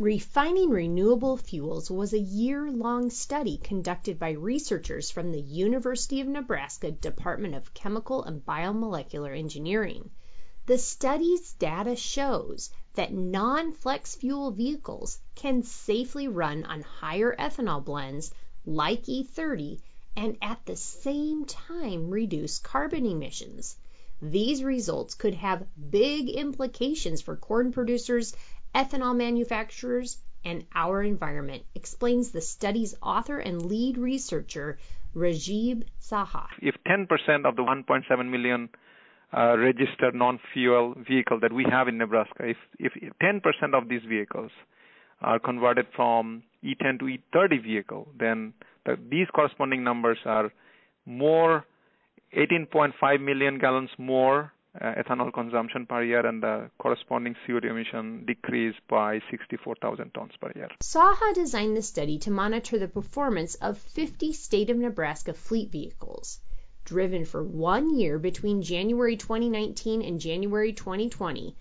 Refining renewable fuels was a year-long study conducted by researchers from the University of Nebraska Department of Chemical and Biomolecular Engineering. The study's data shows that non-flex fuel vehicles can safely run on higher ethanol blends like E30 and at the same time reduce carbon emissions. These results could have big implications for corn producers, ethanol manufacturers, and our environment, explains the study's author and lead researcher, Rajiv Saha. If 10% of the 1.7 million registered non-fuel vehicle that we have in Nebraska, if 10% of these vehicles are converted from E10 to E30 vehicle, then these corresponding numbers are more 18.5 million gallons more ethanol consumption per year, and the corresponding CO2 emission decreased by 64,000 tons per year. Saha designed the study to monitor the performance of 50 state of Nebraska fleet vehicles. Driven for 1 year between January 2019 and January 2020,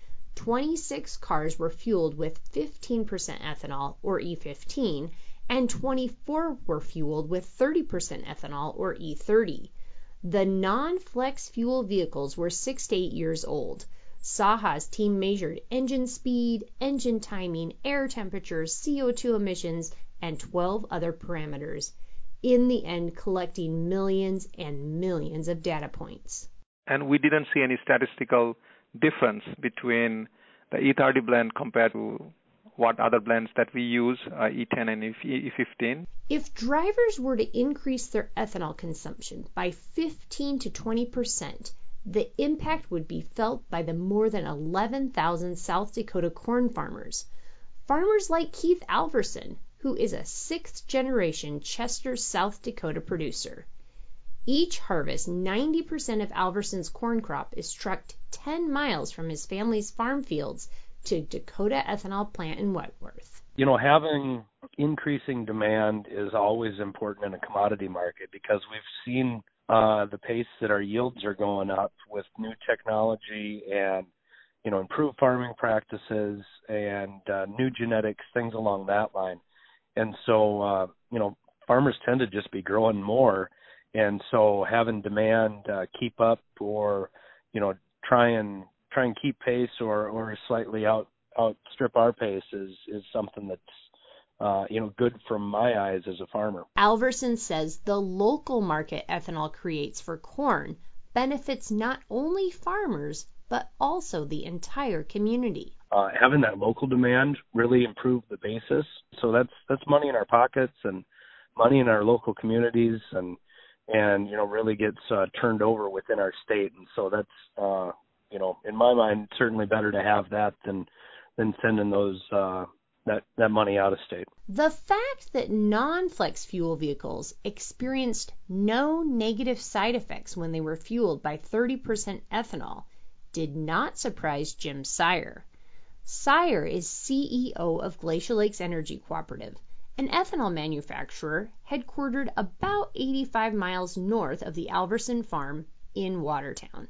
26 cars were fueled with 15% ethanol, or E15, and 24 were fueled with 30% ethanol, or E30. The non-flex fuel vehicles were 6 to 8 years old. Saha's team measured engine speed, engine timing, air temperature, CO2 emissions, and 12 other parameters, in the end collecting millions and millions of data points. And we didn't see any statistical difference between the E30 blend compared to what other blends that we use, E10 and E15. If drivers were to increase their ethanol consumption by 15 to 20%, the impact would be felt by the more than 11,000 South Dakota corn farmers. Farmers like Keith Alverson, who is a sixth-generation Chester, South Dakota producer. Each harvest, 90% of Alverson's corn crop is trucked 10 miles from his family's farm fields to Dakota Ethanol Plant in Wentworth. You know, having increasing demand is always important in a commodity market because we've seen the pace that our yields are going up with new technology and, you know, improved farming practices and new genetics, things along that line. And so, you know, farmers tend to just be growing more. And so having demand keep up or, you know, try and keep pace or slightly outstrip our pace is something that's, you know, good from my eyes as a farmer. Alverson says the local market ethanol creates for corn benefits not only farmers, but also the entire community. Having that local demand really improved the basis. So that's money in our pockets and money in our local communities and you know, really gets turned over within our state. And so that's, you know, in my mind, certainly better to have that than sending those that money out of state. The fact that non-flex fuel vehicles experienced no negative side effects when they were fueled by 30% ethanol did not surprise Jim Sire. Sire is CEO of Glacial Lakes Energy Cooperative, an ethanol manufacturer headquartered about 85 miles north of the Alverson farm in Watertown.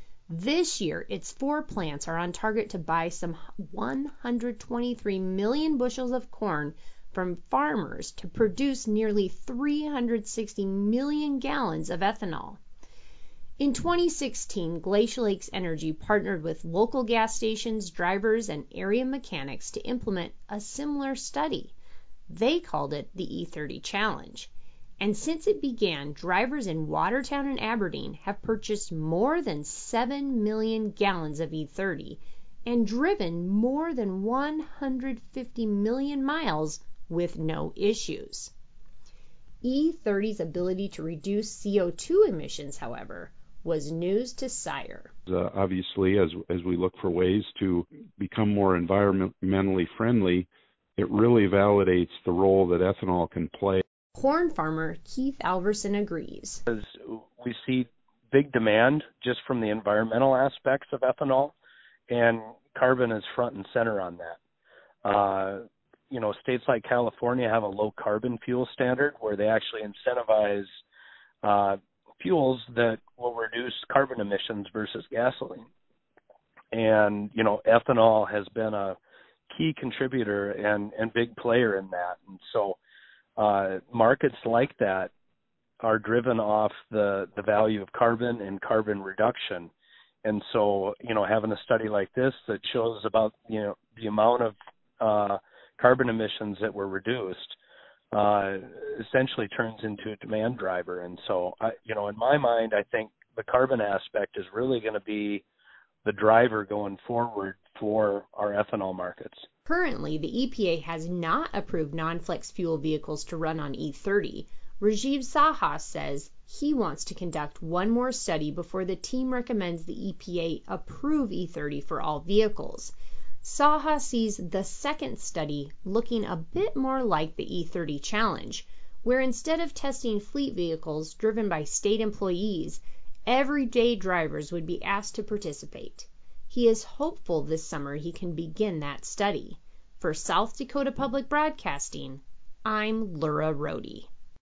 This year, its 4 plants are on target to buy some 123 million bushels of corn from farmers to produce nearly 360 million gallons of ethanol. In 2016, Glacial Lakes Energy partnered with local gas stations, drivers, and area mechanics to implement a similar study. They called it the E30 Challenge. And since it began, drivers in Watertown and Aberdeen have purchased more than 7 million gallons of E30 and driven more than 150 million miles with no issues. E30's ability to reduce CO2 emissions, however, was news to Sire. Obviously, as we look for ways to become more environmentally friendly, it really validates the role that ethanol can play. Corn farmer Keith Alverson agrees. We see big demand just from the environmental aspects of ethanol, and carbon is front and center on that. You know, states like California have a low carbon fuel standard where they actually incentivize fuels that will reduce carbon emissions versus gasoline. And, you know, ethanol has been a key contributor and big player in that. And so markets like that are driven off the value of carbon and carbon reduction. And so, having a study like this that shows about, the amount of carbon emissions that were reduced essentially turns into a demand driver. And so, in my mind, I think the carbon aspect is really going to be the driver going forward for our ethanol markets. Currently, the EPA has not approved non-flex fuel vehicles to run on E30. Rajiv Saha says he wants to conduct one more study before the team recommends the EPA approve E30 for all vehicles. Saha sees the second study looking a bit more like the E30 challenge, where instead of testing fleet vehicles driven by state employees, everyday drivers would be asked to participate. He is hopeful this summer he can begin that study. For South Dakota Public Broadcasting, I'm Laura Rohde.